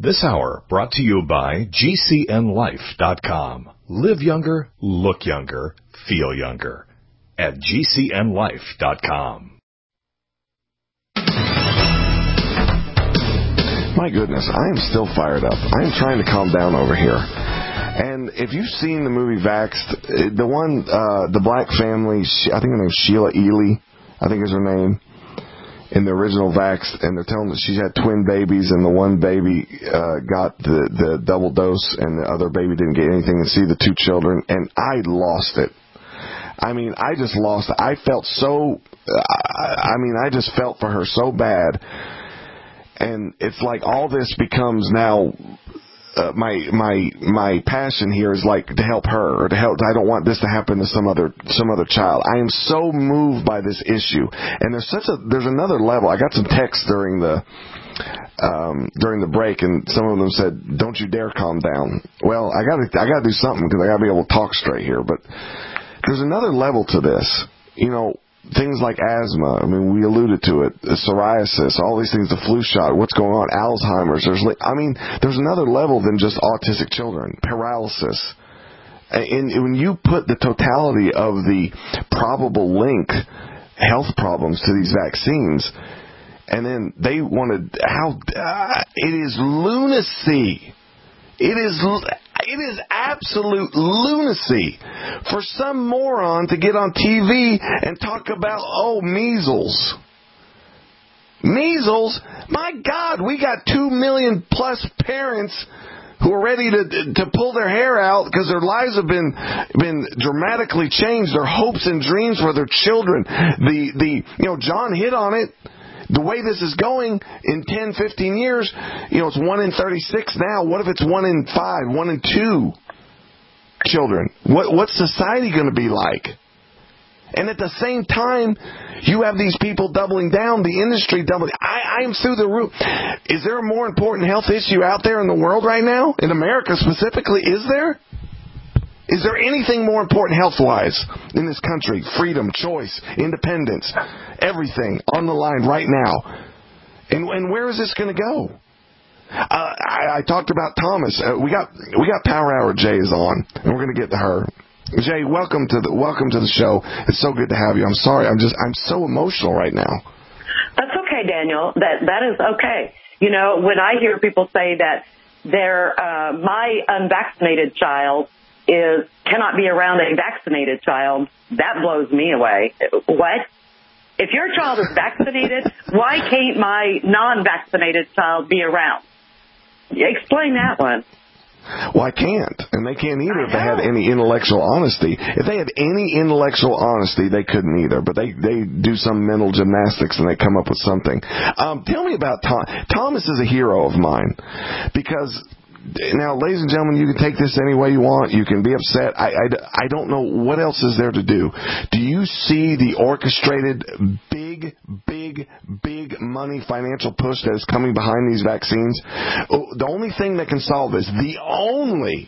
This hour brought to you by GCNLife.com. Live younger, look younger, feel younger at GCNLife.com. My goodness, I am still fired up. I am trying to calm down over here. And if you've seen the movie Vaxxed, the one, the black family, I think her name's Sheila Ely, I think is her name, in the original Vaxxed, and they're telling that she had twin babies, and the one baby got the double dose, and the other baby didn't get anything, and see the two children, and I lost it. I mean, I just lost it. I felt so, I just felt for her so bad. And it's like all this becomes now my passion here is like to help her, or to help. I don't want this to happen to some other child. I am so moved by this issue, and there's another level. I got some texts during the break, and some of them said, "Don't you dare calm down." Well, I gotta do something, because I gotta be able to talk straight here. But there's another level to this, you know. Things like asthma, I mean, we alluded to it, psoriasis, all these things, the flu shot, what's going on, Alzheimer's. There's another level than just autistic children, paralysis. And when you put the totality of the probable link health problems to these vaccines, and then they wanted, it is lunacy. It is absolute lunacy for some moron to get on TV and talk about, measles. Measles? My God, we got 2 million plus parents who are ready to pull their hair out because their lives have been dramatically changed, their hopes and dreams for their children. John hit on it. The way this is going, in 10, 15 years, it's 1 in 36 now. What if it's 1 in 5, 1 in 2 children? What's society going to be like? And at the same time, you have these people doubling down, the industry doubling. I am through the roof. Is there a more important health issue out there in the world right now? In America specifically, is there? Is there anything more important health-wise in this country? Freedom, choice, independence, everything on the line right now. And where is this going to go? I talked about Thomas. We got Power Hour. Jay is on, and we're going to get to her. Jay, welcome to the show. It's so good to have you. I'm sorry. I'm so emotional right now. That's okay, Daniel. That is okay. When I hear people say that my unvaccinated child cannot be around a vaccinated child, that blows me away. What? If your child is vaccinated, why can't my non-vaccinated child be around? Explain that one. Well, I can't, and they can't either if they had any intellectual honesty. If they had any intellectual honesty, they couldn't either, but they do some mental gymnastics and they come up with something. Tell me about Thomas is a hero of mine, because now, ladies and gentlemen, you can take this any way you want. You can be upset. I don't know what else is there to do. Do you see the orchestrated big money financial push that is coming behind these vaccines? The only thing that can solve this, the only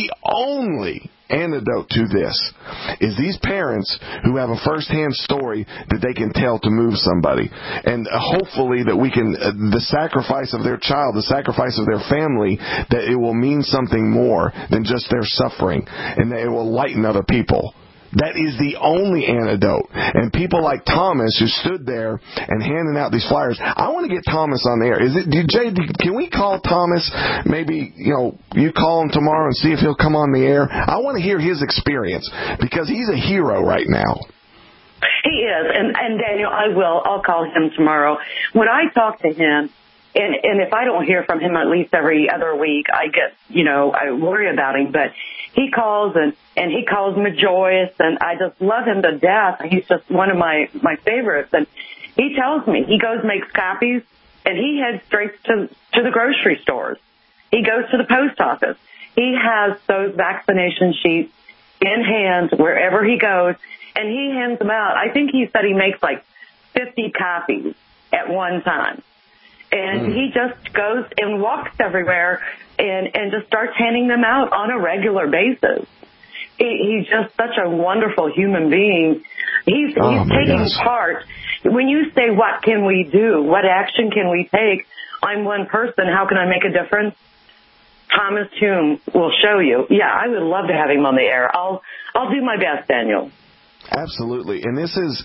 antidote to this is these parents who have a first-hand story that they can tell to move somebody. And hopefully that we can, the sacrifice of their child, the sacrifice of their family, that it will mean something more than just their suffering, and that it will lighten other people. That is the only antidote. And people like Thomas, who stood there and handing out these flyers. I want to get Thomas on the air. Jay, can we call Thomas? Maybe, you call him tomorrow and see if he'll come on the air. I want to hear his experience, because he's a hero right now. He is. And Daniel, I'll call him tomorrow. When I talk to him, and if I don't hear from him at least every other week, I get, I worry about him. But he calls and he calls me joyous, and I just love him to death. He's just one of my favorites. And he tells me, he goes makes copies, and he heads straight to the grocery stores. He goes to the post office. He has those vaccination sheets in hand wherever he goes, and he hands them out. I think he said he makes like 50 copies at one time. And he just goes and walks everywhere and just starts handing them out on a regular basis. He's just such a wonderful human being. He's taking part. When you say, what can we do? What action can we take? I'm one person. How can I make a difference? Thomas Hume will show you. Yeah, I would love to have him on the air. I'll do my best, Daniel. Absolutely. And this is,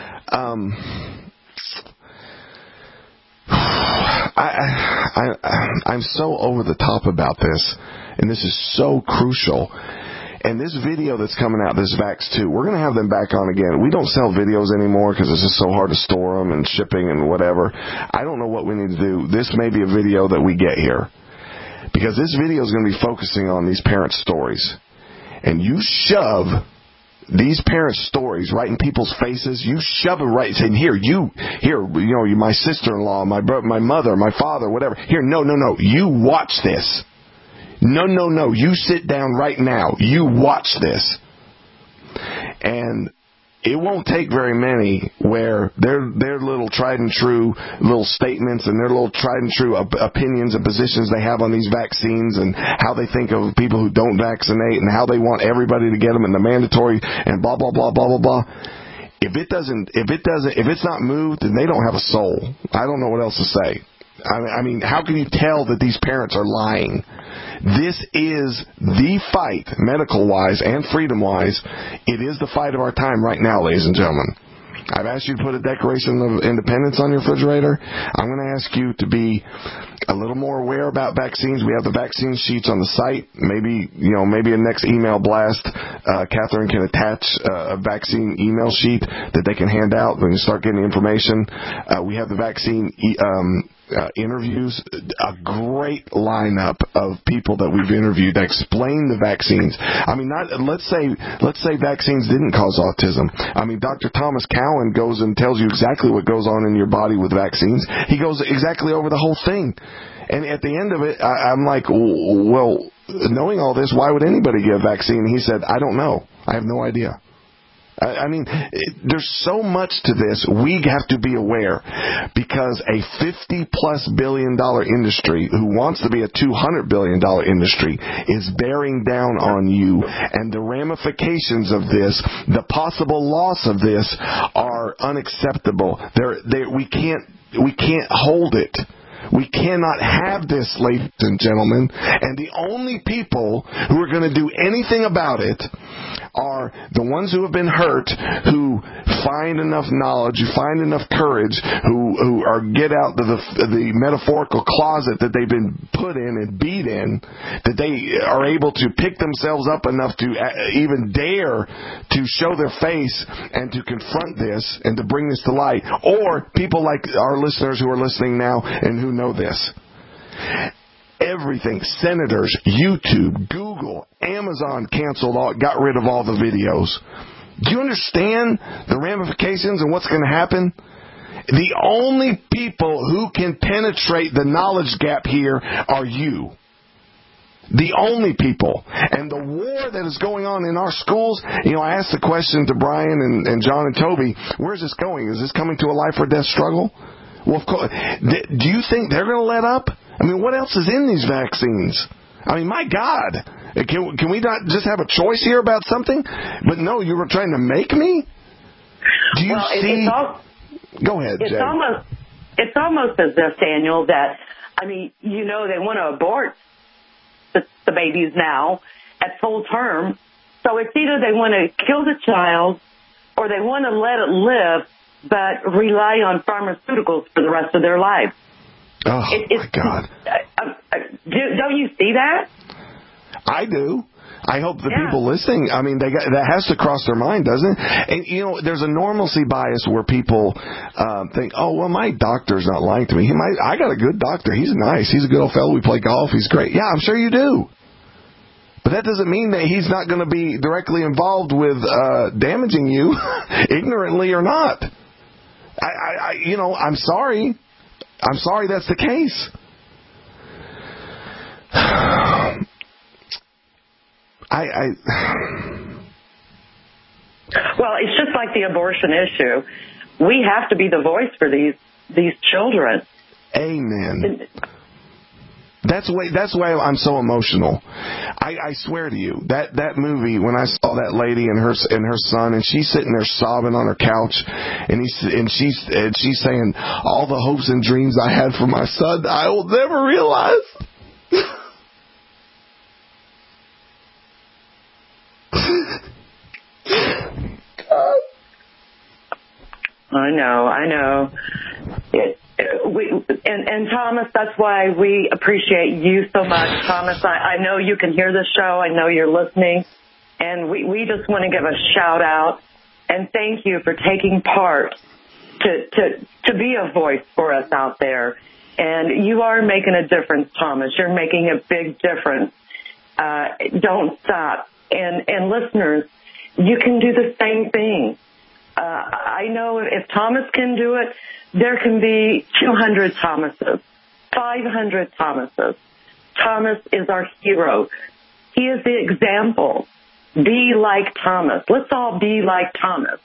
I'm so over the top about this, and this is so crucial. And this video that's coming out, this Vax 2, we're going to have them back on again. We don't sell videos anymore because it's just so hard to store them and shipping and whatever. I don't know what we need to do. This may be a video that we get here, because this video is going to be focusing on these parents' stories. And you shove these parents' stories right in people's faces. You shove it right, saying, here, you know, my sister-in-law, my mother, my father, whatever. Here, no. You watch this. No. You sit down right now. You watch this. And it won't take very many where their little tried and true little statements and their little tried and true opinions and positions they have on these vaccines and how they think of people who don't vaccinate and how they want everybody to get them and the mandatory and blah, blah, blah, blah, blah, blah. If it's not moved, then they don't have a soul. I don't know what else to say. I mean, how can you tell that these parents are lying? This is the fight, medical-wise and freedom-wise. It is the fight of our time right now, ladies and gentlemen. I've asked you to put a Declaration of Independence on your refrigerator. I'm going to ask you to be a little more aware about vaccines. We have the vaccine sheets on the site. Maybe a next email blast, Catherine can attach a vaccine email sheet that they can hand out. We can start getting information. We have the vaccine interviews, a great lineup of people that we've interviewed that explain the vaccines. I mean, let's say vaccines didn't cause autism. I mean, Dr. Thomas Cowan goes and tells you exactly what goes on in your body with vaccines. He goes exactly over the whole thing. And at the end of it, I'm like, well, knowing all this, why would anybody get a vaccine? And he said, I don't know. I have no idea. I mean, there's so much to this. We have to be aware, because a $50+ billion industry who wants to be a $200 billion industry is bearing down on you, and the ramifications of this, the possible loss of this, are unacceptable. We can't hold it. We cannot have this, ladies and gentlemen. And the only people who are going to do anything about it are the ones who have been hurt, who find enough knowledge, who find enough courage, who get out the metaphorical closet that they've been put in and beat in, that they are able to pick themselves up enough to even dare to show their face and to confront this and to bring this to light. Or people like our listeners who are listening now and who know this. Everything, senators, YouTube, Google, Amazon got rid of all the videos. Do you understand the ramifications and what's going to happen? The only people who can penetrate the knowledge gap here are you. The only people. And the war that is going on in our schools, I asked the question to Brian and John and Toby, where's this going? Is this coming to a life or death struggle? Well, of course. Do you think they're going to let up? I mean, what else is in these vaccines? I mean, my God. Can we not just have a choice here about something? But no, you were trying to make me? Do you see? Go ahead, Jay. It's almost as if, Daniel, that, I mean, they want to abort the babies now at full term. So it's either they want to kill the child or they want to let it live but rely on pharmaceuticals for the rest of their lives. Oh, my God. Don't you see that? I do. I hope the people listening, I mean, that has to cross their mind, doesn't it? And, there's a normalcy bias where people think, oh, well, my doctor's not lying to me. I got a good doctor. He's nice. He's a good old fellow. We play golf. He's great. Yeah, I'm sure you do. But that doesn't mean that he's not going to be directly involved with damaging you, ignorantly or not. I'm sorry. I'm sorry that's the case. Well, it's just like the abortion issue. We have to be the voice for these children. Amen. That's why I'm so emotional. I swear to you, that movie, when I saw that lady and her son, and she's sitting there sobbing on her couch, and she's saying, all the hopes and dreams I had for my son, I will never realize. God. I know. And Thomas, that's why we appreciate you so much. Thomas, I know you can hear the show. I know you're listening. And we just want to give a shout out and thank you for taking part to be a voice for us out there. And you are making a difference, Thomas. You're making a big difference. Don't stop. And listeners, you can do the same thing. I know if Thomas can do it, there can be 200 Thomases, 500 Thomases. Thomas is our hero. He is the example. Be like Thomas. Let's all be like Thomas.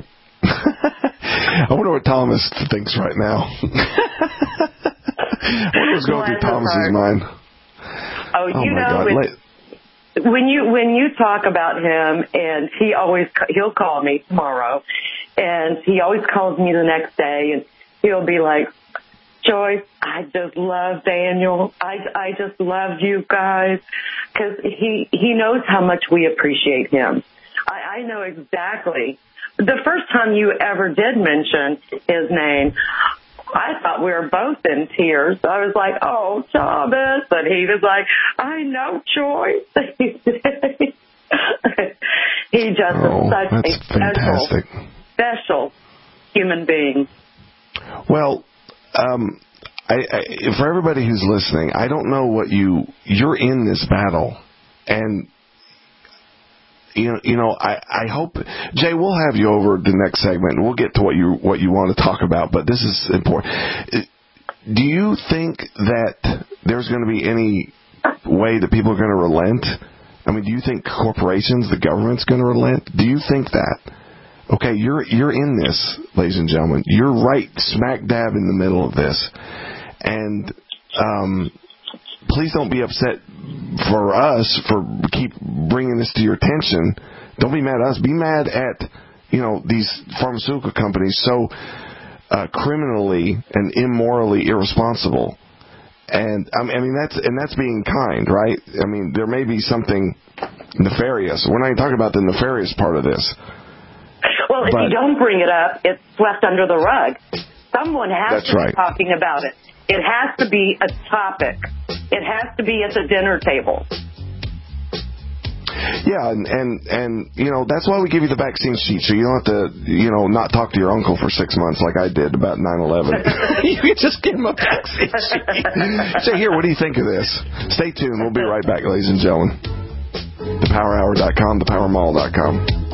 I wonder what Thomas thinks right now. I wonder what's going through Thomas's mind. Oh, you know, when you talk about him, and he'll call me tomorrow, and he always calls me the next day, and he'll be like, Joyce, I just love Daniel. I just love you guys, because he knows how much we appreciate him. I know exactly. The first time you ever did mention his name, I thought we were both in tears. I was like, oh, Thomas. And he was like, I know, Joyce. He just is such a special human being. Well, for everybody who's listening, I don't know what you're in this battle. And you know, I hope, Jay, we'll have you over the next segment, and we'll get to what you want to talk about. But this is important. Do you think that there's going to be any way that people are going to relent? I mean, do you think corporations, the government's going to relent? Do you think that? Okay, you're in this, ladies and gentlemen. You're right smack dab in the middle of this, and please don't be upset for us for keep bringing this to your attention. Don't be mad at us. Be mad at these pharmaceutical companies so criminally and immorally irresponsible. And I mean that's being kind, right? I mean, there may be something nefarious. We're not even talking about the nefarious part of this. Well, if you don't bring it up, it's swept under the rug. Someone has to be talking about it. It has to be a topic. It has to be at the dinner table. Yeah, and that's why we give you the vaccine sheet, so you don't have to not talk to your uncle for 6 months like I did about 9/11. You can just give him a vaccine sheet. Say, here, what do you think of this? Stay tuned. We'll be right back, ladies and gentlemen. ThePowerHour.com, ThePowerMall.com.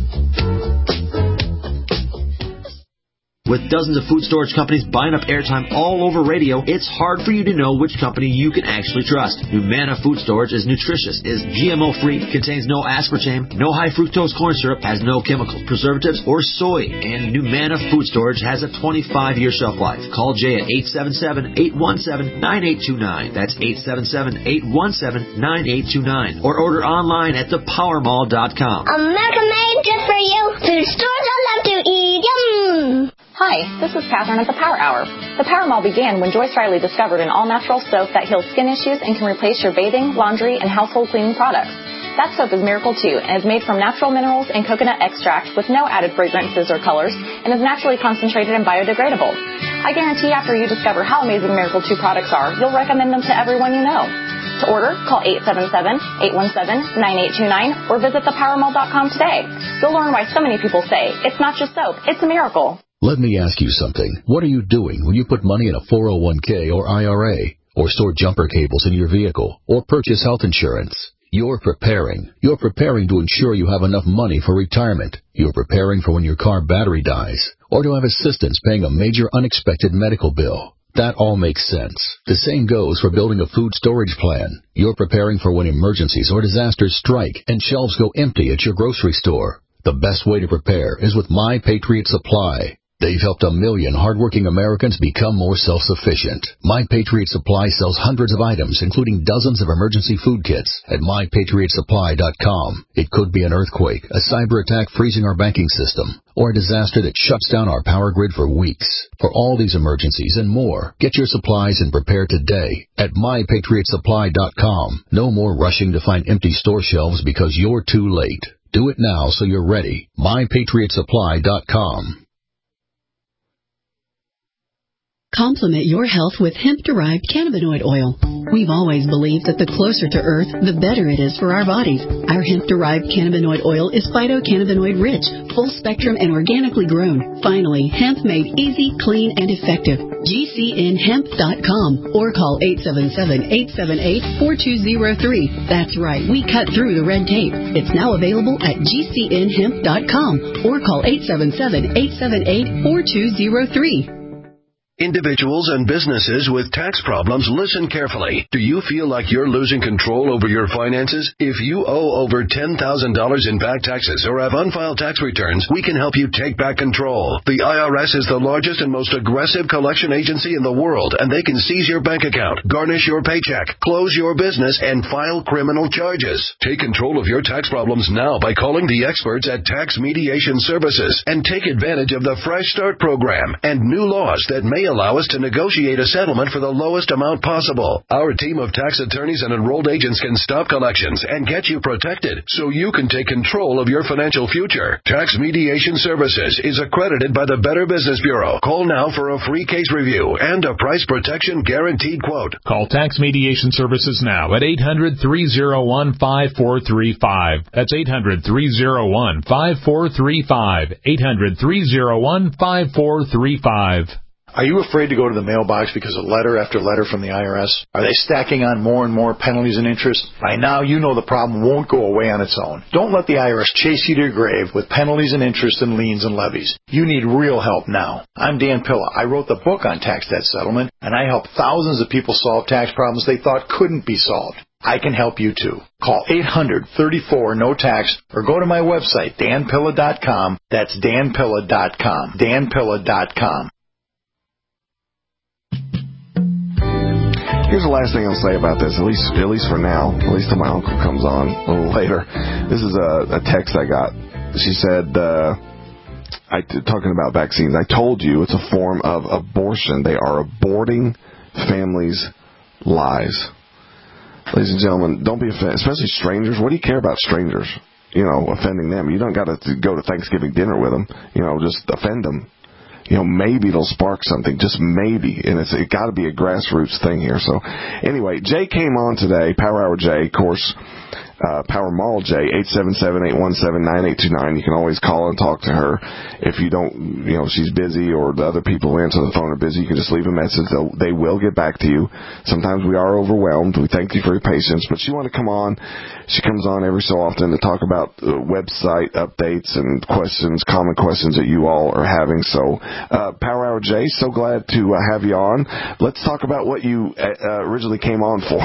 With dozens of food storage companies buying up airtime all over radio, it's hard for you to know which company you can actually trust. Numanna Food Storage is nutritious, is GMO-free, contains no aspartame, no high fructose corn syrup, has no chemicals, preservatives, or soy. And Numanna Food Storage has a 25-year shelf life. Call Jay at 877-817-9829. That's 877-817-9829. Or order online at thepowermall.com. America made just for you. Food stores I love to eat. Yum! Hi, this is Catherine at the Power Hour. The Power Mall began when Joyce Riley discovered an all-natural soap that heals skin issues and can replace your bathing, laundry, and household cleaning products. That soap is Miracle 2 and is made from natural minerals and coconut extract with no added fragrances or colors and is naturally concentrated and biodegradable. I guarantee after you discover how amazing Miracle 2 products are, you'll recommend them to everyone you know. To order, call 877-817-9829 or visit thepowermall.com today. You'll learn why so many people say, it's not just soap, it's a miracle. Let me ask you something. What are you doing when you put money in a 401k or IRA, or store jumper cables in your vehicle, or purchase health insurance? You're preparing. You're preparing to ensure you have enough money for retirement. You're preparing for when your car battery dies, or to have assistance paying a major unexpected medical bill. That all makes sense. The same goes for building a food storage plan. You're preparing for when emergencies or disasters strike and shelves go empty at your grocery store. The best way to prepare is with My Patriot Supply. They've helped 1 million hardworking Americans become more self-sufficient. My Patriot Supply sells hundreds of items, including dozens of emergency food kits at MyPatriotSupply.com. It could be an earthquake, a cyber attack freezing our banking system, or a disaster that shuts down our power grid for weeks. For all these emergencies and more, get your supplies and prepare today at MyPatriotSupply.com. No more rushing to find empty store shelves because you're too late. Do it now so you're ready. MyPatriotSupply.com. Complement your health with hemp-derived cannabinoid oil. We've always believed that the closer to Earth, the better it is for our bodies. Our hemp-derived cannabinoid oil is phytocannabinoid-rich, full-spectrum, and organically grown. Finally, hemp made easy, clean, and effective. GCNhemp.com or call 877-878-4203. That's right, we cut through the red tape. It's now available at GCNhemp.com or call 877-878-4203. Individuals and businesses with tax problems, listen carefully. Do you feel like you're losing control over your finances? If you owe over $10,000 in back taxes or have unfiled tax returns, we can help you take back control. The IRS is the largest and most aggressive collection agency in the world, and they can seize your bank account, garnish your paycheck, close your business, and file criminal charges. Take control of your tax problems now by calling the experts at Tax Mediation Services and take advantage of the Fresh Start program and new laws that may allow us to negotiate a settlement for the lowest amount possible. Our team of tax attorneys and enrolled agents can stop collections and get you protected so you can take control of your financial future. Tax Mediation Services is accredited by the Better Business Bureau. Call now for a free case review and a price protection guaranteed quote. Call Tax Mediation Services now at 800-301-5435. That's 800-301-5435. 800-301-5435. Are you afraid to go to the mailbox because of letter after letter from the IRS? Are they stacking on more and more penalties and interest? By now, you know the problem won't go away on its own. Don't let the IRS chase you to your grave with penalties and interest and liens and levies. You need real help now. I'm Dan Pilla. I wrote the book on tax debt settlement, and I help thousands of people solve tax problems they thought couldn't be solved. I can help you too. Call 800-34-NO-TAX or go to my website, danpilla.com. That's danpilla.com. danpilla.com. Here's the last thing I'll say about this, at least for now, at least till my uncle comes on a little later. This is a text I got. She said, talking about vaccines, I told you it's a form of abortion. They are aborting families' lives. Ladies and gentlemen, don't be offended, especially strangers. What do you care about strangers? You know, offending them. You don't got to go to Thanksgiving dinner with them. You know, just offend them. You know, maybe it'll spark something, just maybe, and it got to be a grassroots thing here. So, anyway, Jay came on today, Power Hour Jay, of course, Power Mall Jay, 877-817-9829. You can always call and talk to her. If you don't, you know, she's busy or the other people who answer the phone are busy, you can just leave a message. They will get back to you. Sometimes we are overwhelmed. We thank you for your patience, but she wanted to come on. She comes on every so often to talk about website updates and questions, common questions that you all are having. So, Power Hour Jay, so glad to have you on. Let's talk about what you originally came on for.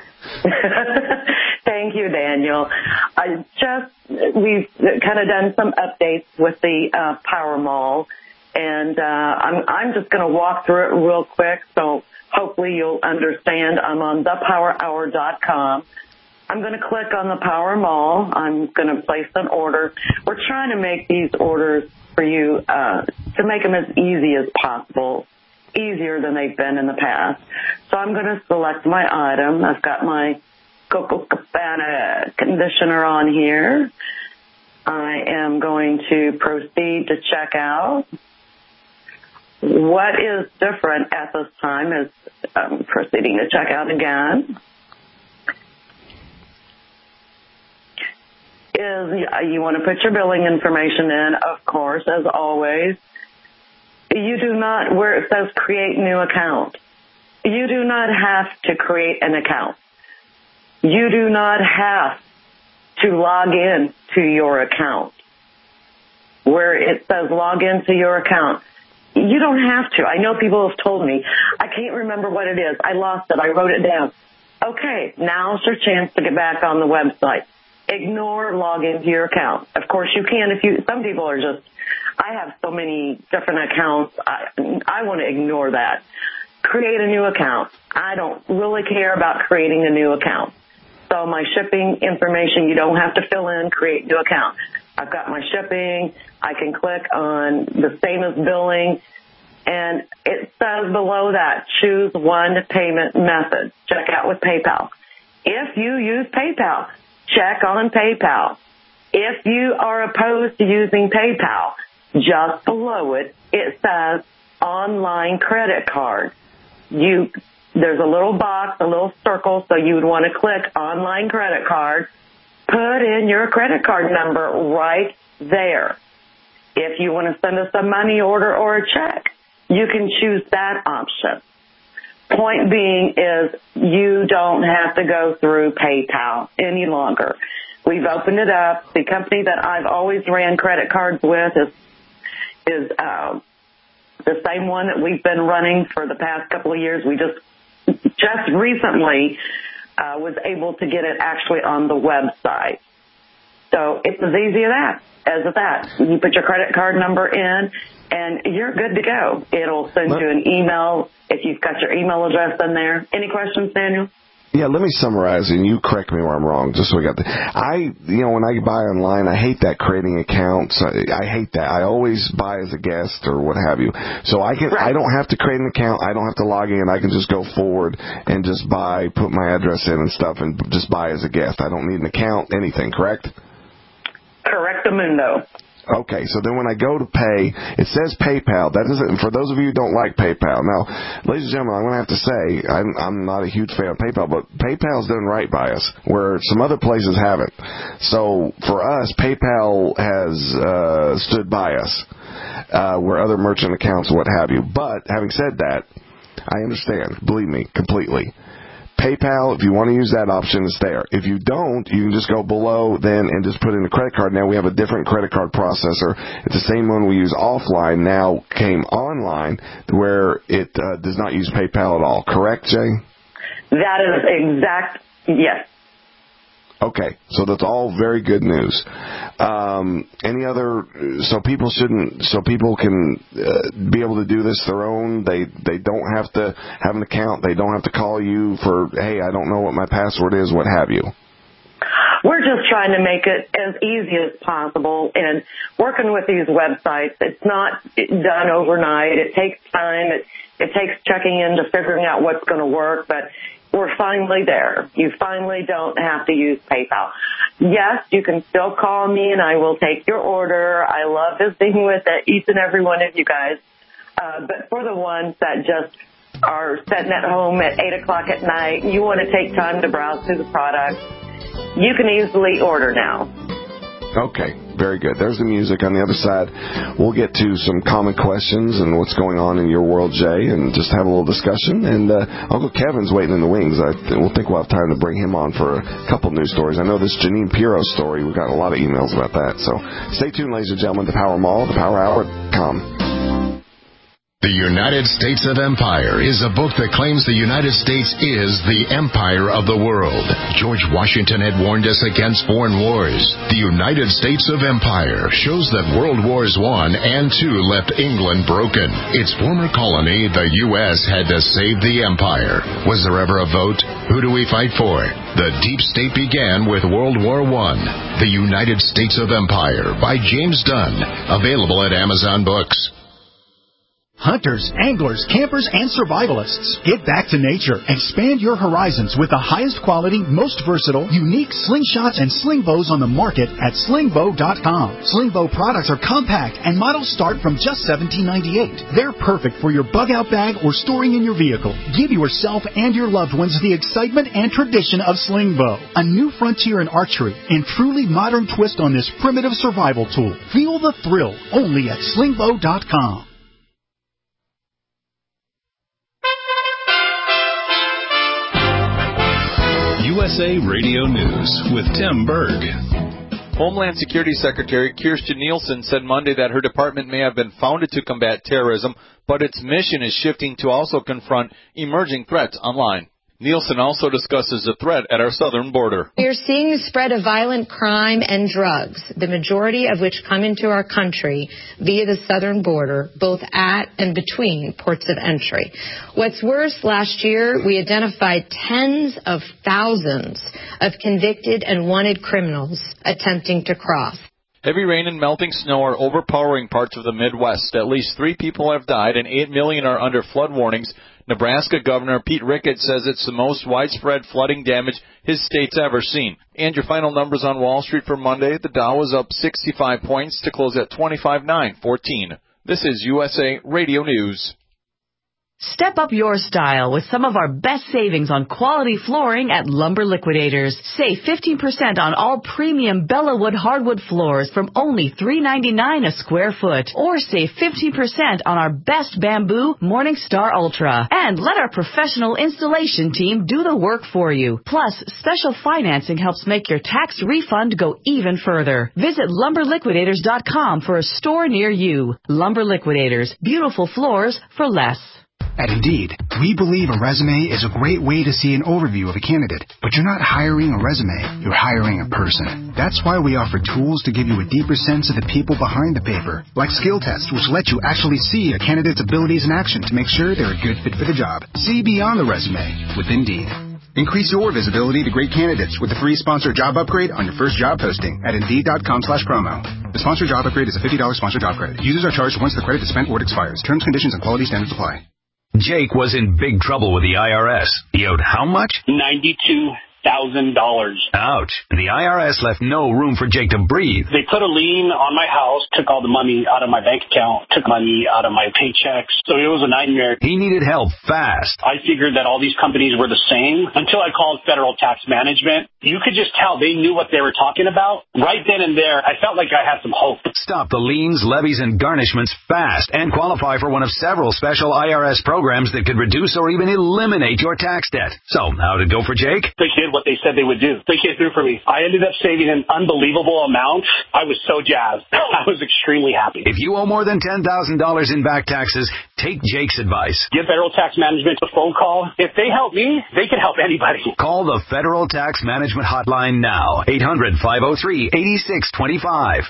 Thank you, Daniel. We've kind of done some updates with the Power Mall, and I'm just going to walk through it real quick, so hopefully you'll understand. I'm on thepowerhour.com. I'm going to click on the Power Mall. I'm going to place an order. We're trying to make these orders for you to make them as easy as possible, easier than they've been in the past. So I'm going to select my item. I've got my Coco Cabana conditioner on here. I am going to proceed to check out. What is different at this time is proceeding to check out again. You want to put your billing information in, of course, as always. You do not, where it says create new account, you do not have to create an account. You do not have to log in to your account. Where it says log into your account, you don't have to. I know people have told me, I can't remember what it is. I lost it. I wrote it down. Okay, now's your chance to get back on the website. Ignore log into your account. Of course you can if you, some people are just, I have so many different accounts. I want to ignore that. Create a new account. I don't really care about creating a new account. So my shipping information, you don't have to fill in, create new account. I've got my shipping. I can click on the same as billing. And it says below that, choose one payment method. Check out with PayPal. If you use PayPal, check on PayPal. If you are opposed to using PayPal, just below it, it says online credit card. There's a little box, a little circle, so you would want to click online credit card. Put in your credit card number right there. If you want to send us a money order or a check, you can choose that option. Point being is you don't have to go through PayPal any longer. We've opened it up. The company that I've always ran credit cards with is the same one that we've been running for the past couple of years. We just recently was able to get it actually on the website. So it's as easy as that. You put your credit card number in, and you're good to go. It'll send you an email if you've got your email address in there. Any questions, Daniel? Yeah, let me summarize, and you correct me where I'm wrong, just so we got the... when I buy online, I hate that creating accounts. I hate that. I always buy as a guest or what have you. So I don't have to create an account. I don't have to log in. I can just go forward and just buy, put my address in and stuff, and just buy as a guest. I don't need an account, anything, correct? Correctamundo. Okay, so then when I go to pay, it says PayPal. That doesn't, for those of you who don't like PayPal. Now, ladies and gentlemen, I'm going to have to say, I'm not a huge fan of PayPal, but PayPal's done right by us, where some other places haven't. So for us, PayPal has stood by us, where other merchant accounts, what have you. But having said that, I understand, believe me, completely. PayPal, if you want to use that option, it's there. If you don't, you can just go below then and just put in a credit card. Now we have a different credit card processor. It's the same one we use offline, now came online, where it does not use PayPal at all. Correct, Jay? That is yes. Okay, so that's all very good news. Any other? So people can be able to do this their own. They don't have to have an account. They don't have to call you for, hey, I don't know what my password is, what have you. We're just trying to make it as easy as possible. And working with these websites, it's not done overnight. It takes time. It takes checking into figuring out what's going to work, but we're finally there. You finally don't have to use PayPal. Yes, you can still call me and I will take your order. I love visiting with each and every one of you guys. But for the ones that just are sitting at home at 8 o'clock at night, you want to take time to browse through the product, you can easily order now. Okay, very good. There's the music. On the other side, we'll get to some common questions and what's going on in your world, Jay, and just have a little discussion. And Uncle Kevin's waiting in the wings. We'll have time to bring him on for a couple news stories. I know this Janine Pirro story, we've got a lot of emails about that. So stay tuned, ladies and gentlemen, to Power Mall, thepowerhour.com. The United States of Empire is a book that claims the United States is the empire of the world. George Washington had warned us against foreign wars. The United States of Empire shows that World Wars I and II left England broken. Its former colony, the U.S., had to save the empire. Was there ever a vote? Who do we fight for? The deep state began with World War I. The United States of Empire by James Dunn. Available at Amazon Books. Hunters, anglers, campers, and survivalists. Get back to nature. Expand your horizons with the highest quality, most versatile, unique slingshots and sling bows on the market at slingbow.com. Slingbow products are compact and models start from just $17.98. They're perfect for your bug-out bag or storing in your vehicle. Give yourself and your loved ones the excitement and tradition of Slingbow, a new frontier in archery and truly modern twist on this primitive survival tool. Feel the thrill only at slingbow.com. USA Radio News with Tim Berg. Homeland Security Secretary Kirstjen Nielsen said Monday that her department may have been founded to combat terrorism, but its mission is shifting to also confront emerging threats online. Nielsen also discusses the threat at our southern border. We are seeing the spread of violent crime and drugs, the majority of which come into our country via the southern border, both at and between ports of entry. What's worse, last year we identified tens of thousands of convicted and wanted criminals attempting to cross. Heavy rain and melting snow are overpowering parts of the Midwest. At least 3 people have died and 8 million are under flood warnings. Nebraska Governor Pete Ricketts says it's the most widespread flooding damage his state's ever seen. And your final numbers on Wall Street for Monday, the Dow was up 65 points to close at 25,914. This is USA Radio News. Step up your style with some of our best savings on quality flooring at Lumber Liquidators. Save 15% on all premium Bellawood hardwood floors from only $3.99 a square foot. Or save 15% on our best bamboo Morningstar Ultra. And let our professional installation team do the work for you. Plus, special financing helps make your tax refund go even further. Visit LumberLiquidators.com for a store near you. Lumber Liquidators. Beautiful floors for less. At Indeed, we believe a resume is a great way to see an overview of a candidate, but you're not hiring a resume, you're hiring a person. That's why we offer tools to give you a deeper sense of the people behind the paper, like skill tests, which let you actually see a candidate's abilities in action to make sure they're a good fit for the job. See beyond the resume with Indeed. Increase your visibility to great candidates with the free sponsored job upgrade on your first job posting at Indeed.com/promo. The sponsored job upgrade is a $50 sponsored job credit. Users are charged once the credit is spent or it expires. Terms, conditions, and quality standards apply. Jake was in big trouble with the IRS. He owed how much? $92,000. Ouch. And the IRS left no room for Jake to breathe. They put a lien on my house, took all the money out of my bank account, took money out of my paychecks. So it was a nightmare. He needed help fast. I figured that all these companies were the same until I called Federal Tax Management. You could just tell they knew what they were talking about. Right then and there, I felt like I had some hope. Stop the liens, levies, and garnishments fast and qualify for one of several special IRS programs that could reduce or even eliminate your tax debt. So, how'd it go for Jake? They did what they said they would do. They came through for me. I ended up saving an unbelievable amount. I was so jazzed. I was extremely happy. If you owe more than $10,000 in back taxes, take Jake's advice. Give Federal Tax Management a phone call. If they help me, they can help anybody. Call the Federal Tax Management Hotline now. 800-503-8625.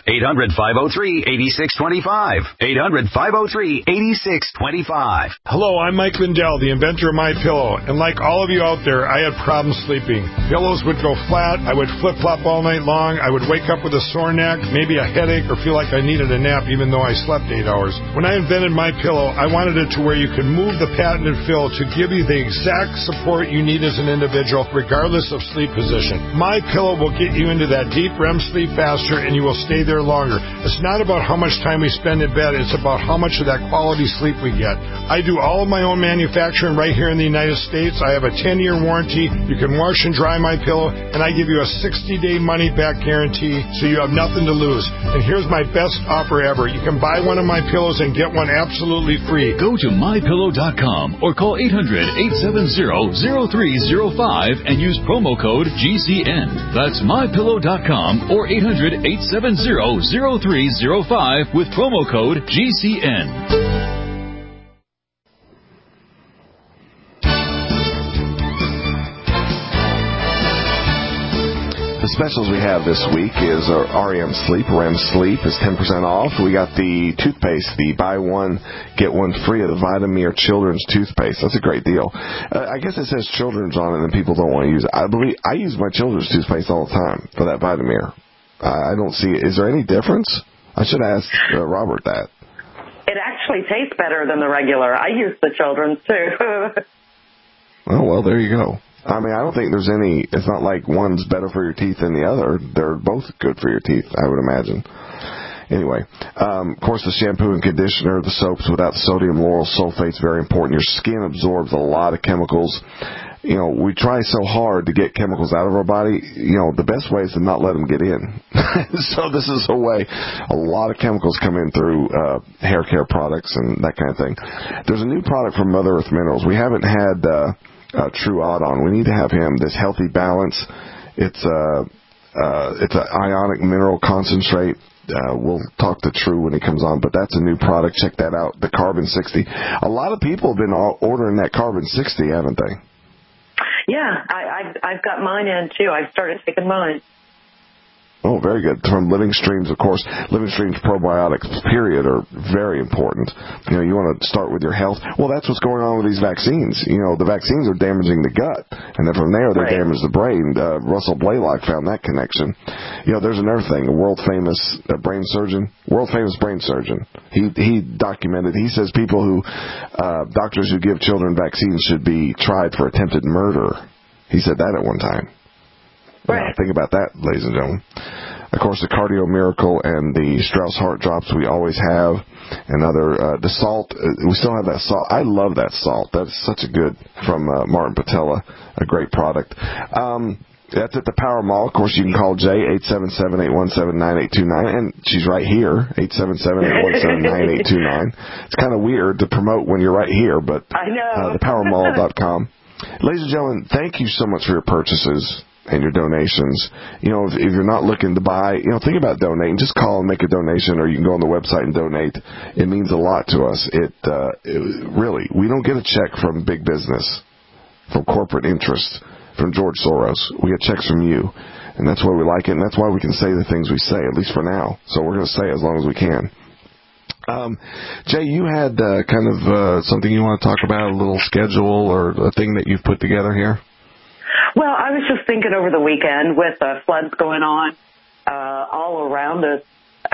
800-503-8625. 800-503-8625. Hello, I'm Mike Lindell, the inventor of MyPillow. And like all of you out there, I had problems sleeping. Pillows would go flat. I would flip-flop all night long. I would wake up with a sore neck, maybe a headache, or feel like I needed a nap even though I slept 8 hours. When I invented MyPillow, I wanted it to where you could move the patented fill to give you the exact support you need as an individual, regardless of sleep position. MyPillow will get you into that deep REM sleep faster, and you will stay there longer. It's not about how much time we spend in bed. It's about how much of that quality sleep we get. I do all of my own manufacturing right here in the United States. I have a 10-year warranty. You can wash and dry MyPillow, and I give you a 60-day money-back guarantee, so you have nothing to lose. And here's my best offer ever. You can buy one of my pillows and get one absolutely free. Go to MyPillow.com or call 800-870-0305 and use promo code GCN. That's MyPillow.com or 800-870-0305 with promo code GCN. The specials we have this week is our REM Sleep. REM Sleep is 10% off. We got the toothpaste, the buy one, get one free of the Vitamir Children's Toothpaste. That's a great deal. I guess it says children's on it and people don't want to use it. I use my children's toothpaste all the time for that Vitamir. I don't see it. Is there any difference? I should ask Robert that. It actually tastes better than the regular. I use the children's too. Oh, well, there you go. I mean, I don't think there's any, it's not like one's better for your teeth than the other. They're both good for your teeth, I would imagine. Anyway, of course, the shampoo and conditioner, the soaps without sodium lauryl sulfate is very important. Your skin absorbs a lot of chemicals. You know, we try so hard to get chemicals out of our body. You know, the best way is to not let them get in. So this is a way a lot of chemicals come in through hair care products and that kind of thing. There's a new product from Mother Earth Minerals. We haven't had True Odd on. We need to have him. This Healthy Balance. It's an ionic mineral concentrate. We'll talk to True when he comes on, but that's a new product. Check that out. The Carbon 60. A lot of people have been ordering that Carbon 60, haven't they? Yeah, I've got mine in too. I started taking mine. Oh, very good. From Living Streams, of course. Living Streams probiotics, period, are very important. You know, you want to start with your health. Well, that's what's going on with these vaccines. You know, the vaccines are damaging the gut, and then from there they damage the brain. Russell Blaylock found that connection. You know, there's another thing. A world-famous brain surgeon. He documented. He says people who, doctors who give children vaccines should be tried for attempted murder. He said that at one time. Right. Think about that, ladies and gentlemen. Of course, the Cardio Miracle and the Strauss Heart Drops we always have. And the salt, we still have that salt. I love that salt. That's such a good, from Martin Patella, a great product. That's at the Power Mall. Of course, you can call Jay, 877-817-9829. And she's right here, 877-817-9829. It's kind of weird to promote when you're right here, but I know. thepowermall.com. Ladies and gentlemen, thank you so much for your purchases and your donations. You know, if you're not looking to buy, you know, think about donating. Just call and make a donation, or you can go on the website and donate. It means a lot to us. It really, we don't get a check from big business, from corporate interests, from George Soros. We get checks from you, and that's why we like it, and that's why we can say the things we say, at least for now. So we're going to say it as long as we can. Jay, you had kind of something you want to talk about, a little schedule or a thing that you've put together here? Well, I was just thinking over the weekend with floods going on all around us,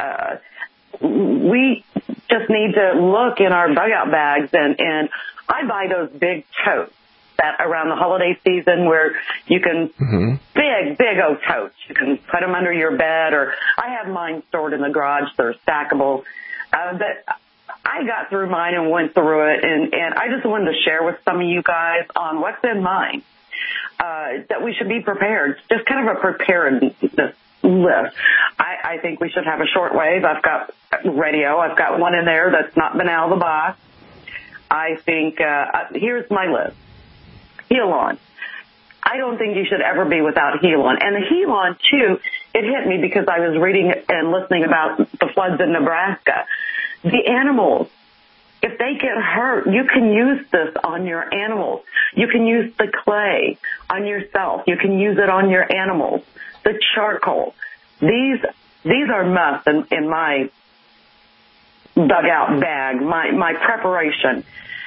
we just need to look in our dugout bags, and I buy those big totes that around the holiday season where you can, big old totes, you can put them under your bed, or I have mine stored in the garage. They're stackable. But I got through mine and went through it, and I just wanted to share with some of you guys on what's in mine. That we should be prepared. Just kind of a preparedness list. I think we should have a shortwave. I've got radio. I've got one in there that's not been out of the box. I think, here's my list. Heal-On. I don't think you should ever be without Heal-On. And the Heal-On, too, it hit me because I was reading and listening about the floods in Nebraska. The animals, if they get hurt, you can use this on your animals. You can use the clay on yourself. You can use it on your animals. The charcoal. These are must in my dugout bag, my preparation.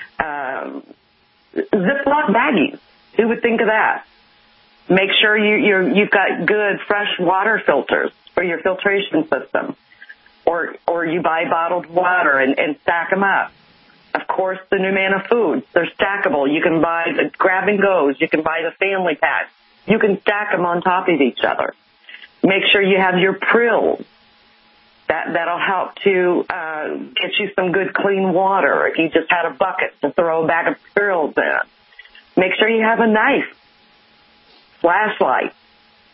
Ziploc baggies. Who would think of that? Make sure you've got good fresh water filters for your filtration system. Or you buy bottled water and stack them up. Of course, the Numana foods, they're stackable. You can buy the grab and goes. You can buy the family packs. You can stack them on top of each other. Make sure you have your Prills. That'll help to get you some good clean water if you just had a bucket to throw a bag of Prills in. Make sure you have a knife, flashlight,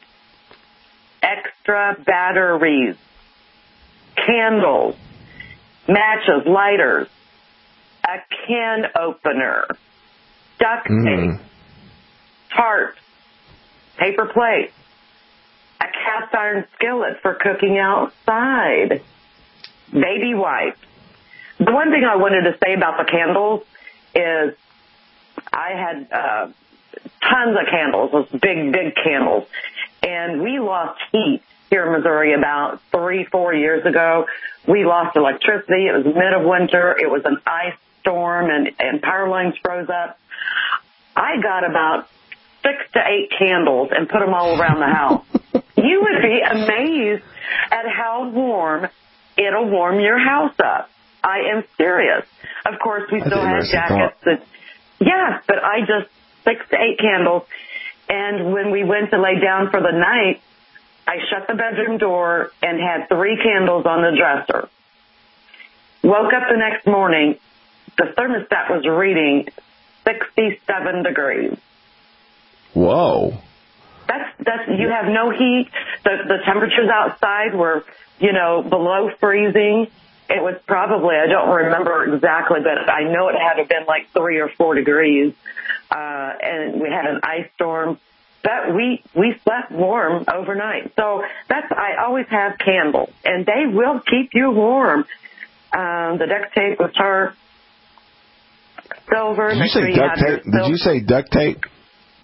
extra batteries, candles, matches, lighters, a can opener, duct tape, tarps, paper plates, a cast iron skillet for cooking outside, baby wipes. The one thing I wanted to say about the candles is I had tons of candles, those big candles, and we lost heat here in Missouri about 3-4 years ago. We lost electricity. It was mid of winter. It was an ice storm, and power lines froze up. I got about 6 to 8 candles and put them all around the house. You would be amazed at how warm it'll warm your house up. I am serious. Of course, we still had jackets. Yes, but I just 6 to 8 candles. And when we went to lay down for the night, I shut the bedroom door and had 3 candles on the dresser. Woke up the next morning, the thermostat was reading 67 degrees. Whoa. That's you have no heat. The temperatures outside were, below freezing. It was probably, I don't remember exactly, but I know it had to have been like 3 or 4 degrees. And we had an ice storm. But we slept warm overnight. So I always have candles, and they will keep you warm. The duct tape with tarp, silver. Did you say duct tape? Did you say duct tape?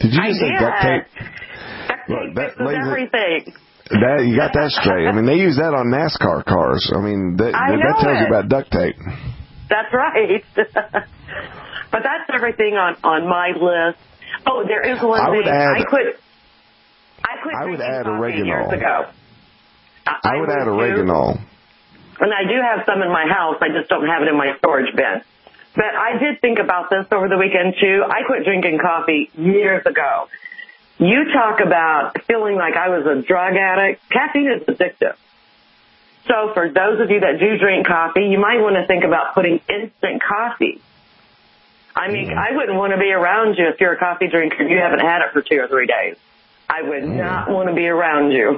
Did you just say duct tape? Duct tape fixes everything. You got that straight. I mean, they use that on NASCAR cars. I mean, that tells you about duct tape. That's right. But that's everything on my list. Oh, there is one thing. I quit drinking coffee years ago. I would add oregano. And I do have some in my house. I just don't have it in my storage bin. But I did think about this over the weekend, too. I quit drinking coffee years ago. You talk about feeling like I was a drug addict. Caffeine is addictive. So for those of you that do drink coffee, you might want to think about putting instant coffee. I mean, I wouldn't want to be around you if you're a coffee drinker and you haven't had it for 2 or 3 days. I would not want to be around you.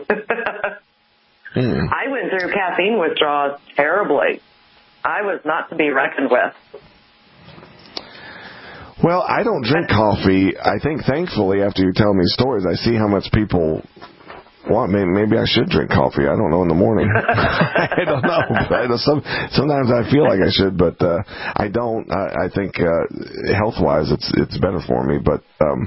I went through caffeine withdrawals terribly. I was not to be reckoned with. Well, I don't drink coffee. I think, thankfully, after you tell me stories, I see how much people want. Maybe I should drink coffee. I don't know in the morning. I don't know. Sometimes I feel like I should, but I don't. I think health-wise, it's better for me. But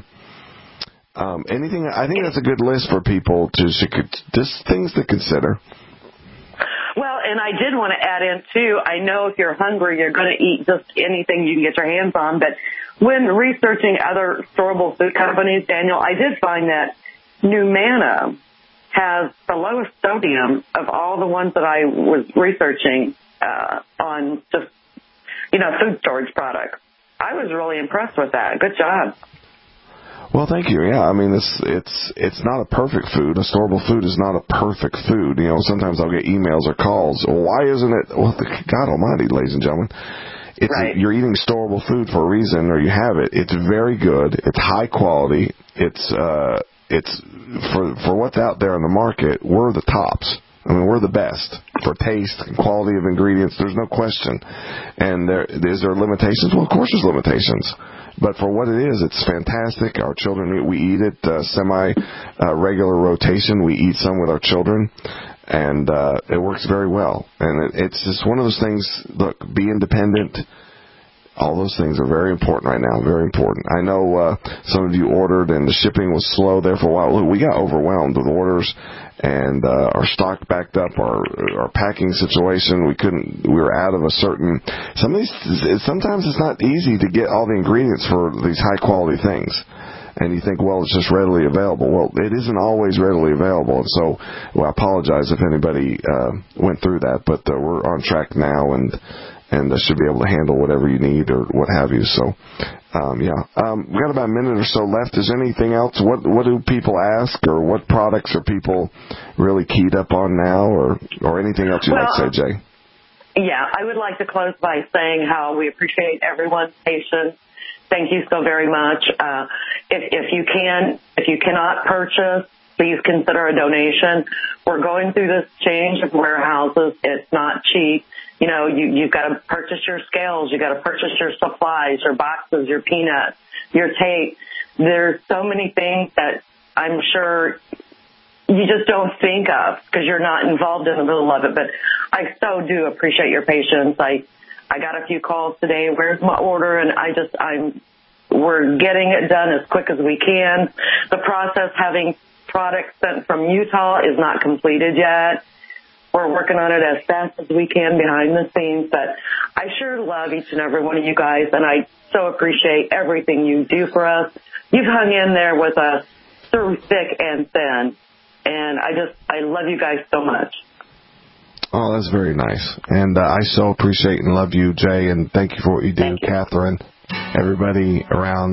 anything, I think that's a good list for people to just things to consider. Well, and I did want to add in, too, I know if you're hungry, you're going to eat just anything you can get your hands on. But when researching other storable food companies, Daniel, I did find that Numana has the lowest sodium of all the ones that I was researching on just, food storage products. I was really impressed with that. Good job. Well, thank you. Yeah, I mean, it's not a perfect food. A storable food is not a perfect food. Sometimes I'll get emails or calls. Why isn't it? Well, God Almighty, ladies and gentlemen, you're eating storable food for a reason, or you have it. It's very good. It's high quality. It's for what's out there in the market. We're the tops. I mean, we're the best for taste and quality of ingredients. There's no question. And is there limitations? Well, of course there's limitations. But for what it is, it's fantastic. Our children, we eat it semi-regular rotation. We eat some with our children, and it works very well. And it's just one of those things, look, be independent. All those things are very important right now, very important. I know some of you ordered, and the shipping was slow there for a while. Look, we got overwhelmed with orders, and our stock backed up. Our packing situation, we were out of a certain. Sometimes it's not easy to get all the ingredients for these high quality things. And you think, well, it's just readily available. Well, it isn't always readily available. And so, I apologize if anybody went through that, but we're on track now, and should be able to handle whatever you need or what have you. So, we got about a minute or so left. Is there anything else? What do people ask, or what products are people really keyed up on now, or anything else you'd like to say, Jay? Yeah, I would like to close by saying how we appreciate everyone's patience. Thank you so very much. If you cannot purchase, please consider a donation. We're going through this change of warehouses. It's not cheap. You've got to purchase your scales. You've got to purchase your supplies, your boxes, your peanuts, your tape. There's so many things that I'm sure you just don't think of because you're not involved in the middle of it. But I so do appreciate your patience. I got a few calls today. Where's my order? And we're getting it done as quick as we can. The process having products sent from Utah is not completed yet. We're working on it as fast as we can behind the scenes, but I sure love each and every one of you guys, and I so appreciate everything you do for us. You've hung in there with us through thick and thin, and I love you guys so much. Oh, that's very nice. And I so appreciate and love you, Jay, and thank you for what you do, Catherine, everybody around.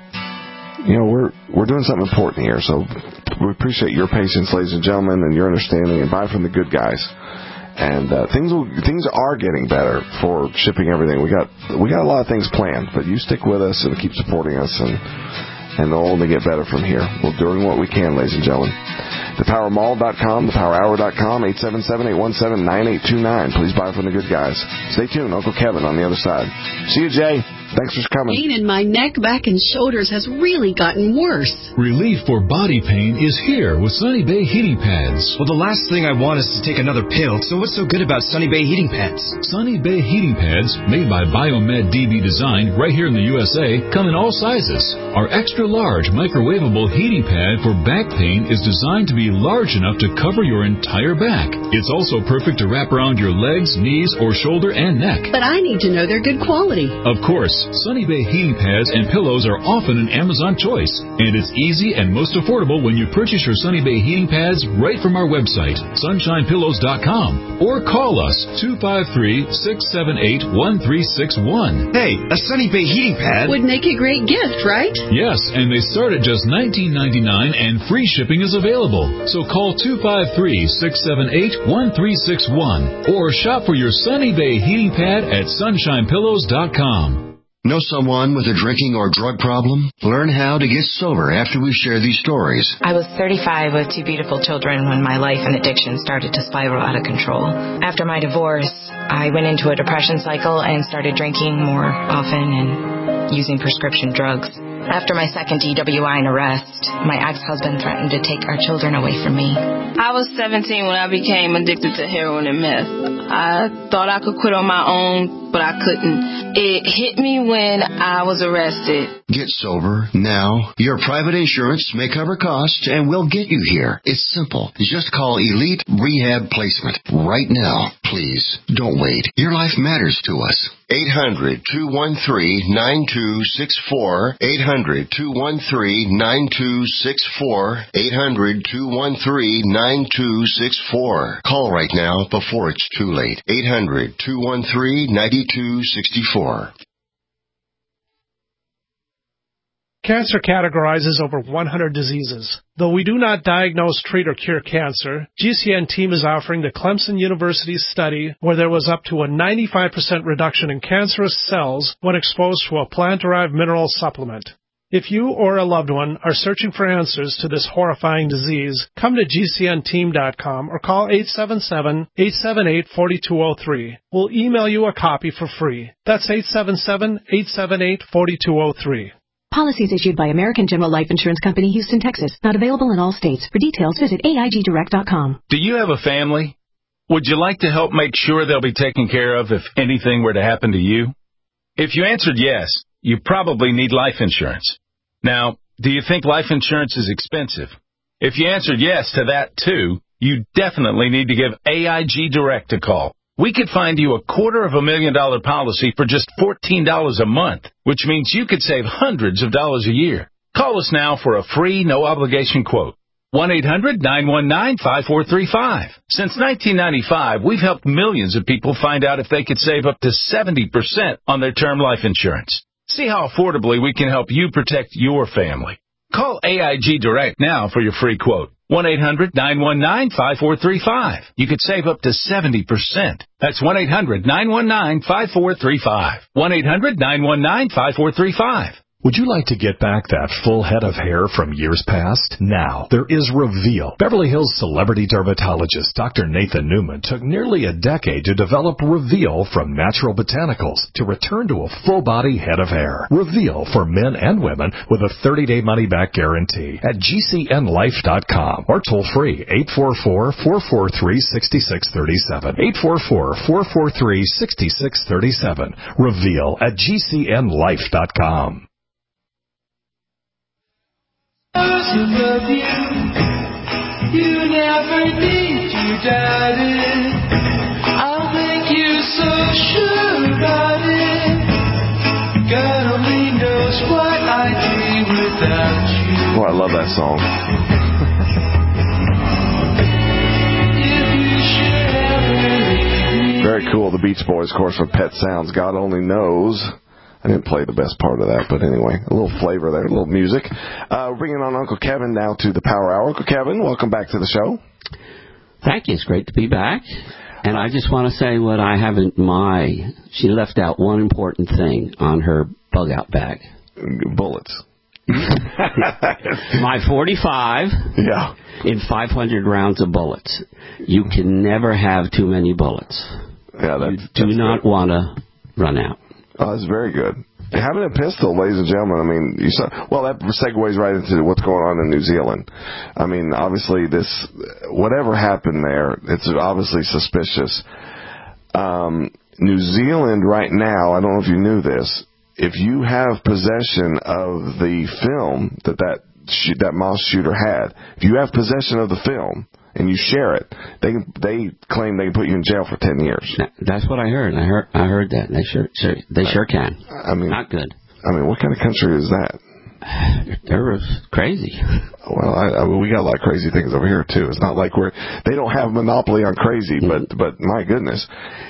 We're doing something important here, so we appreciate your patience, ladies and gentlemen, and your understanding, and buy from the good guys. And things are getting better for shipping everything. We got a lot of things planned, but you stick with us and keep supporting us, and they'll only get better from here. We're doing what we can, ladies and gentlemen. ThePowerMall.com, ThePowerHour.com, 877-817-9829. Please buy from the good guys. Stay tuned. Uncle Kevin on the other side. See you, Jay. Thanks for coming. Pain in my neck, back, and shoulders has really gotten worse. Relief for body pain is here with Sunny Bay heating pads. Well, the last thing I want is to take another pill, so what's so good about Sunny Bay heating pads? Sunny Bay heating pads, made by Biomed DB Design right here in the USA, come in all sizes. Our extra large microwavable heating pad for back pain is designed to be large enough to cover your entire back. It's also perfect to wrap around your legs, knees, or shoulder and neck. But I need to know they're good quality. Of course, Sunny Bay heating pads and pillows are often an Amazon choice, and it's easy and most affordable when you purchase your Sunny Bay heating pads right from our website, sunshinepillows.com, or call us 253-678-1361. Hey, a Sunny Bay heating pad would make a great gift, right? Yes, and they start at just $19.99 and free shipping is available. So call 253-678-1361 or shop for your Sunny Bay heating pad at sunshinepillows.com. Know someone with a drinking or drug problem? Learn how to get sober after we share these stories. I was 35 with 2 beautiful children when my life and addiction started to spiral out of control. After my divorce, I went into a depression cycle and started drinking more often and using prescription drugs. After my second DWI and arrest, my ex-husband threatened to take our children away from me. I was 17 when I became addicted to heroin and meth. I thought I could quit on my own, but I couldn't. It hit me when I was arrested. Get sober now. Your private insurance may cover costs and we'll get you here. It's simple. Just call Elite Rehab Placement right now. Please, don't wait. Your life matters to us. 800-213-9264. 800-213-9264. 800-213-9264. Call right now before it's too late. 800-213-9264. Cancer categorizes over 100 diseases. Though we do not diagnose, treat, or cure cancer, GCN team is offering the Clemson University study where there was up to a 95% reduction in cancerous cells when exposed to a plant-derived mineral supplement. If you or a loved one are searching for answers to this horrifying disease, come to GCNteam.com or call 877-878-4203. We'll email you a copy for free. That's 877-878-4203. Policies issued by American General Life Insurance Company, Houston, Texas. Not available in all states. For details, visit AIGdirect.com. Do you have a family? Would you like to help make sure they'll be taken care of if anything were to happen to you? If you answered yes, you probably need life insurance. Now, do you think life insurance is expensive? If you answered yes to that too, you definitely need to give AIG Direct a call. We could find you a $250,000 policy for just $14 a month, which means you could save hundreds of dollars a year. Call us now for a free, no-obligation quote. 1-800-919-5435. Since 1995, we've helped millions of people find out if they could save up to 70% on their term life insurance. See how affordably we can help you protect your family. Call AIG Direct now for your free quote. 1-800-919-5435. You could save up to 70%. That's 1-800-919-5435. 1-800-919-5435. Would you like to get back that full head of hair from years past? Now, there is Reveal. Beverly Hills celebrity dermatologist Dr. Nathan Newman took nearly a decade to develop Reveal from natural botanicals to return to a full-body head of hair. Reveal for men and women with a 30-day money-back guarantee at GCNlife.com or toll-free 844-443-6637. 844-443-6637. Reveal at GCNlife.com. Above you, you never need to doubt it. I'll make you so sure about it. God only knows what I'd be without you. Oh, I love that song. Very cool. The Beach Boys, of course, from Pet Sounds. God only knows. I didn't play the best part of that, but anyway, a little flavor there, a little music. We're bringing on Uncle Kevin now to the Power Hour. Uncle Kevin, welcome back to the show. Thank you. It's great to be back. And I just want to say what I have in she left out one important thing on her bug-out bag. Bullets. My 45 in 500 rounds of bullets. You can never have too many bullets. Yeah, you do not want to run out. Oh, that's very good. Having a pistol, ladies and gentlemen, I mean, that segues right into what's going on in New Zealand. I mean, obviously whatever happened there, it's obviously suspicious. New Zealand right now, I don't know if you knew this, if you have possession of the film that mass shooter had, if you have possession of the film and you share it, they claim they can put you in jail for 10 years. That's what I heard. I heard that. They sure can. I mean, not good. I mean, what kind of country is that? They're crazy. Well, I mean, we got a lot of crazy things over here too. It's not like they don't have a monopoly on crazy, but my goodness.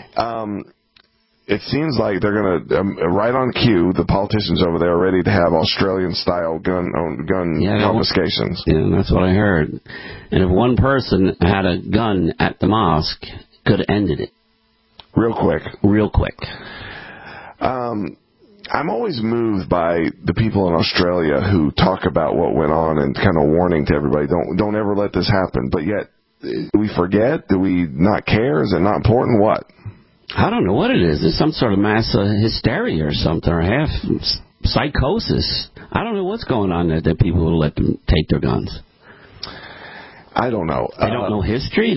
It seems like they're going to, right on cue, the politicians over there are ready to have Australian-style gun confiscations. Yeah, that's what I heard. And if one person had a gun at the mosque, could have ended it. Real quick. I'm always moved by the people in Australia who talk about what went on and kind of warning to everybody, don't ever let this happen. But yet, do we forget? Do we not care? Is it not important? What? I don't know what it is. It's some sort of mass hysteria or something, or half psychosis. I don't know what's going on there that people will let them take their guns. I don't know. They don't know history.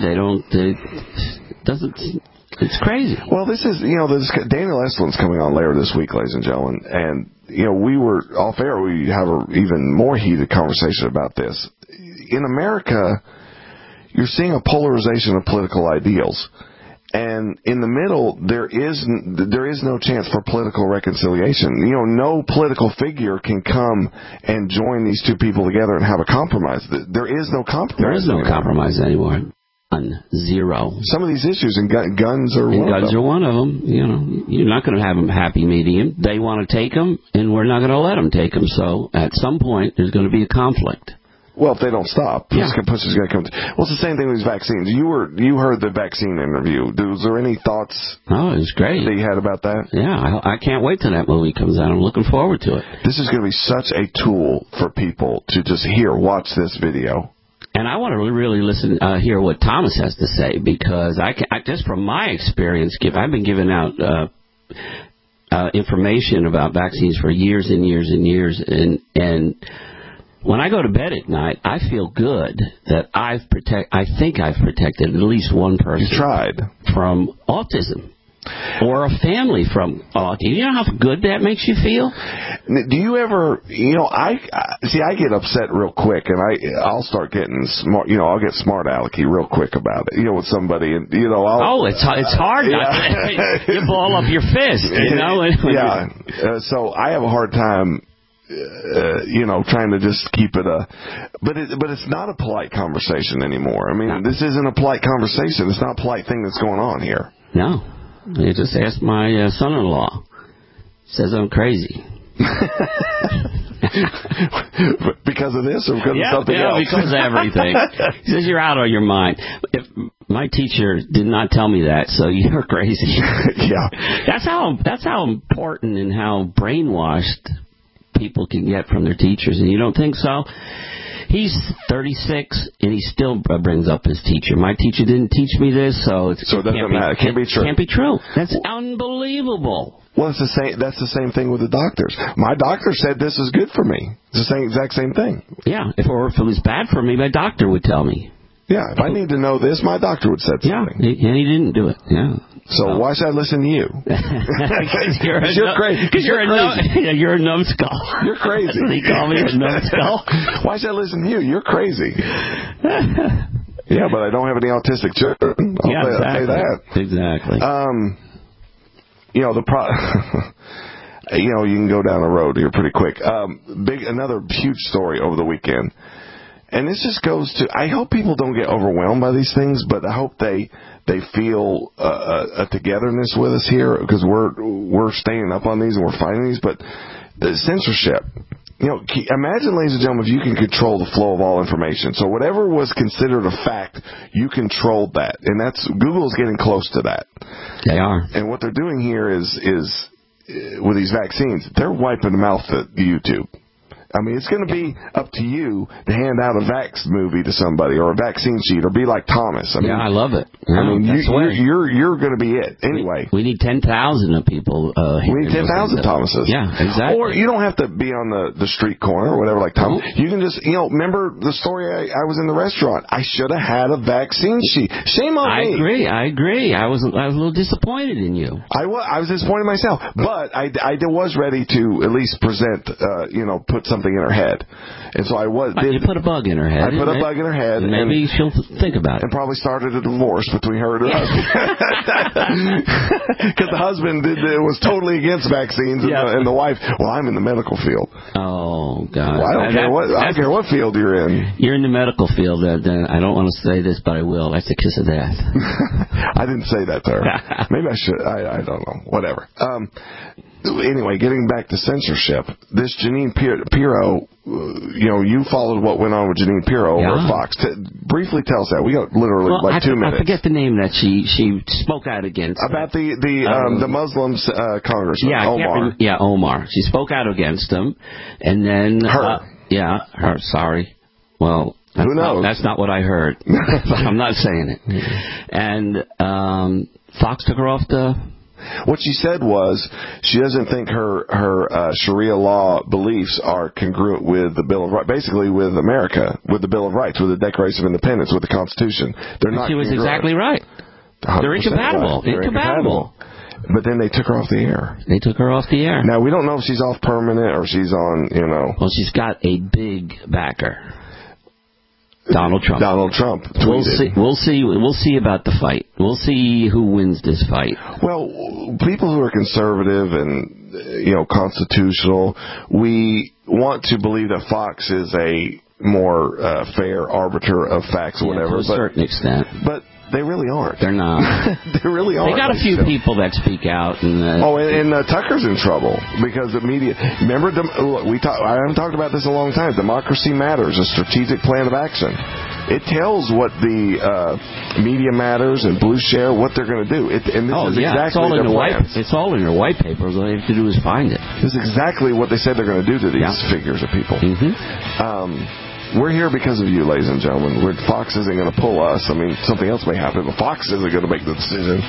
It's crazy. Well, this is, Daniel Estlin's coming on later this week, ladies and gentlemen, and, we were off air. We have an even more heated conversation about this. In America, you're seeing a polarization of political ideals. And in the middle, there is no chance for political reconciliation. No political figure can come and join these two people together and have a compromise. There is no compromise. There is no compromise anymore. Zero. Some of these issues, and guns are one of them. Guns are one of them. You're not going to have a happy medium. They want to take them, and we're not going to let them take them. So at some point, there's going to be a conflict. Well, if they don't stop, push is going to come. Well, it's the same thing with these vaccines. You heard the vaccine interview. Was there any thoughts? Oh, it was great. That you had about that? Yeah, I can't wait till that movie comes out. I'm looking forward to it. This is going to be such a tool for people to just watch this video. And I want to really hear what Thomas has to say, because I just from my experience, I've been giving out information about vaccines for years and years and years, and when I go to bed at night, I feel good that I think I've protected at least one person. You tried. From autism. Or a family from autism. You know how good that makes you feel? Do you ever, I get upset real quick, and I'll start getting smart, I'll get smart alecky real quick about it, with somebody, and, it's hard not to, you ball up your fist, so I have a hard time, trying to just keep it but it's not a polite conversation anymore. I mean, this isn't a polite conversation. It's not a polite thing that's going on here. No. I just asked my son-in-law. Says I'm crazy. Because of this or because of something else? Yeah, because of everything. He says, you're out of your mind. If my teacher did not tell me that, so you're crazy. Yeah. That's how important and how brainwashed people can get from their teachers. And you don't think so? He's 36, and he still brings up his teacher. My teacher didn't teach me this, so it doesn't matter. It can't be true. Can't be true. That's unbelievable. Well, it's the same. That's the same thing with the doctors. My doctor said this is good for me. It's the exact same thing. Yeah. If it was bad for me, my doctor would tell me. Yeah. If I need to know this, my doctor would say something. Yeah, and he didn't do it. Yeah. So why should I listen to you? Because you're crazy. Because you're a numbskull. You're crazy. They call me a numbskull. Why should I listen to you? You're crazy. Yeah, but I don't have any autistic children. I'll say that. Exactly. You can go down the road here pretty quick. Another huge story over the weekend. And this just goes to, I hope people don't get overwhelmed by these things, but I hope they feel a togetherness with us here, because we're staying up on these and we're fighting these. But the censorship, imagine, ladies and gentlemen, if you can control the flow of all information. So whatever was considered a fact, you controlled that, and Google's getting close to that. They are. And what they're doing here is with these vaccines, they're wiping them out at YouTube. I mean, it's going to be up to you to hand out a vax movie to somebody or a vaccine sheet or be like Thomas. I mean, I love it. I mean, you're going to be it. Anyway. We need 10,000 of people. We need 10,000 Thomases. Yeah, exactly. Or you don't have to be on the street corner or whatever like Thomas. You can just, remember the story I was in the restaurant. I should have had a vaccine sheet. Shame on me. I agree. I was a little disappointed in you. I was disappointed in myself. But I was ready to at least present, put something in her head. And so I was. You put a bug in her head. I put a bug in her head. Maybe she'll think about it. And probably started a divorce between her and her husband. Because the husband was totally against vaccines, and the wife, well, I'm in the medical field. Oh, God. Well, I don't care what field you're in. You're in the medical field. I don't want to say this, but I will. That's a kiss of death. I didn't say that to her. Maybe I should. I don't know. Whatever. Anyway, getting back to censorship, this Jeanine Pirro, you followed what went on with Jeanine Pirro over at Fox. Briefly tell us that. We got literally 2 minutes. I forget the name that she spoke out against. About the Muslims congressman, Omar. Omar. She spoke out against him, and then her. Sorry. Well, who knows? That's not what I heard. I'm not saying it. And Fox took her off the. What she said was she doesn't think her Sharia law beliefs are congruent with the Bill of Rights, basically with America, with the Bill of Rights, with the Declaration of Independence, with the Constitution. They're not. She was exactly right. They're incompatible. Right. Incompatible. But then they took her off the air. They took her off the air. Now, we don't know if she's off permanent or she's on, Well, she's got a big backer. Donald Trump. Tweeted. We'll see about the fight. We'll see who wins this fight. Well, people who are conservative and constitutional, we want to believe that Fox is a more fair arbiter of facts or whatever. To a certain extent. But they really aren't. They're not. They really aren't. They got a few people that speak out. And Tucker's in trouble because the media. Remember, I haven't talked about this in a long time. Democracy Matters, a strategic plan of action. It tells what the Media Matters and Blue Share, what they're going to do. Exactly it's all in their white papers. All you have to do is find it. This is exactly what they said they're going to do to these figures of people. We're here because of you, ladies and gentlemen. Fox isn't going to pull us. I mean, something else may happen, but Fox isn't going to make the decision.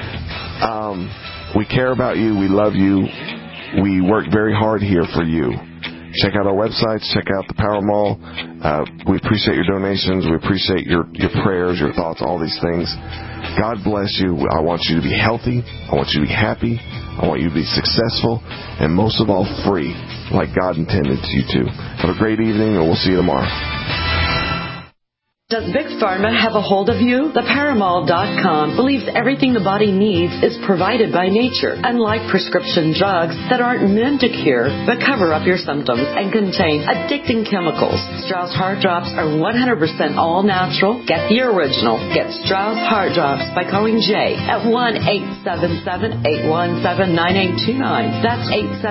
We care about you. We love you. We work very hard here for you. Check out our websites. Check out the Power Mall. We appreciate your donations. We appreciate your prayers, your thoughts, all these things. God bless you. I want you to be healthy. I want you to be happy. I want you to be successful. And most of all, free, like God intended you to. Have a great evening, and we'll see you tomorrow. Does Big Pharma have a hold of you? TheParaMall.com believes everything the body needs is provided by nature, unlike prescription drugs that aren't meant to cure but cover up your symptoms and contain addicting chemicals. Strauss Heart Drops are 100% all natural. Get the original. Get Strauss Heart Drops by calling Jay at 1-877-817-9829. That's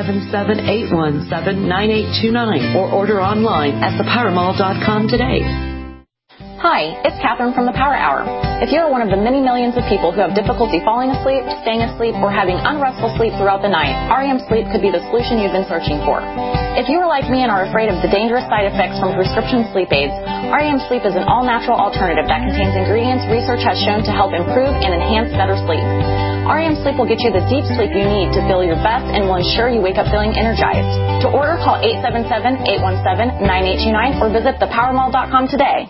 877-817-9829. Or order online at ThePowerMall.com today. Hi, it's Catherine from the Power Hour. If you're one of the many millions of people who have difficulty falling asleep, staying asleep, or having unrestful sleep throughout the night, REM Sleep could be the solution you've been searching for. If you are like me and are afraid of the dangerous side effects from prescription sleep aids, REM Sleep is an all-natural alternative that contains ingredients research has shown to help improve and enhance better sleep. REM Sleep will get you the deep sleep you need to feel your best and will ensure you wake up feeling energized. To order, call 877-817-9829 or visit thepowermall.com today.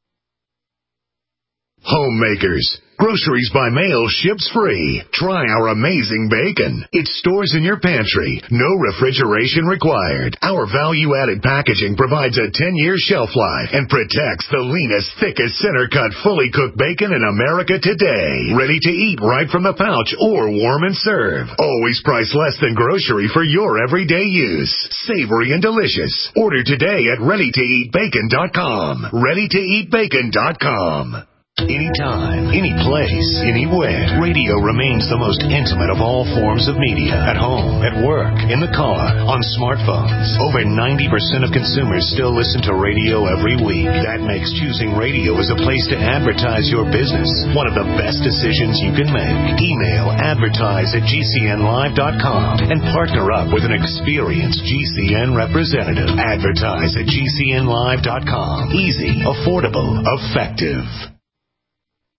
Homemakers. Groceries by mail ships free. Try our amazing bacon. It stores in your pantry. No refrigeration required. Our value-added packaging provides a 10-year shelf life and protects the leanest, thickest, center-cut, fully cooked bacon in America today. Ready to eat right from the pouch or warm and serve. Always priced less than grocery for your everyday use. Savory and delicious. Order today at ReadyToEatBacon.com. ReadyToEatBacon.com. Anytime, any place, anywhere. Radio remains the most intimate of all forms of media. At home, at work, in the car, on smartphones. Over 90% of consumers still listen to radio every week. That makes choosing radio as a place to advertise your business one of the best decisions you can make. Email advertise@gcnlive.com and partner up with an experienced GCN representative. Advertise@gcnlive.com. Easy, affordable, effective.